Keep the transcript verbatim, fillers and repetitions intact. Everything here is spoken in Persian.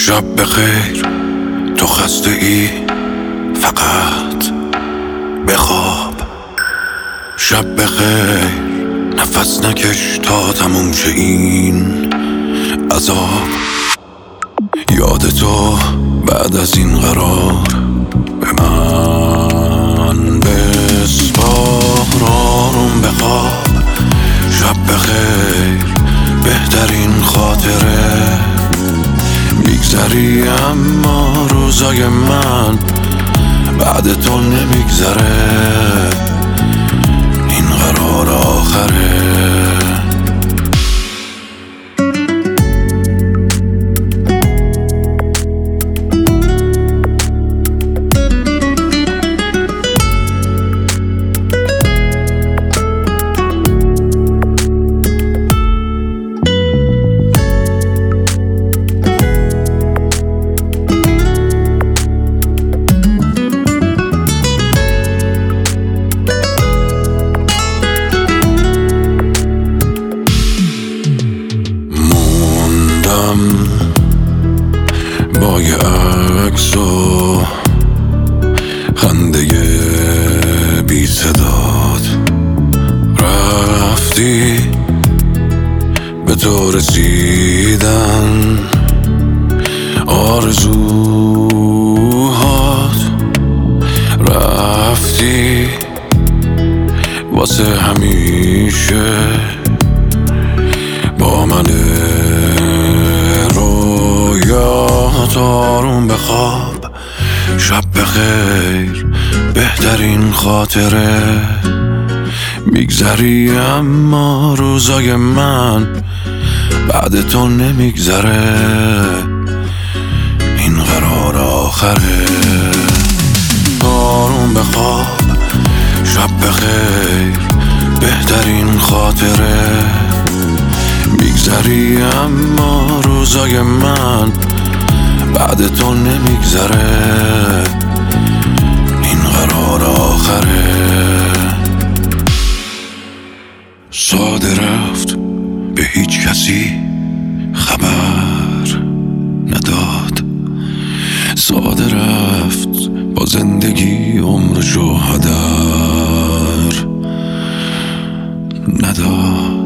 شب بخیر، تو خسته ای فقط بخواب. شب بخیر، نفس نکش تا تموم شه این عذاب. یاد تو بعد از این قرار به من بسپار. آروم بخواب، شب بخیر، بهترین خاطره میگذری اما روزای من بعد تو نمیگذره. این قرار آخره. با یه عکس و خنده بی صدات رفتی، به تو رسیدن آرزوهات. رفتی واسه همیشه با من. آروم بخواب، شب بخیر، بهترین خاطره میگذری اما روزای من بعد تو نمیگذره. این قرار آخره. آروم بخواب، شب بخیر، بهترین خاطره میگذری اما روزای من بعد تو نمیگذره. این قرار آخره. ساده رفت، به هیچ کسی خبر نداد. ساده رفت، با زندگی عمرشو هدر نداد.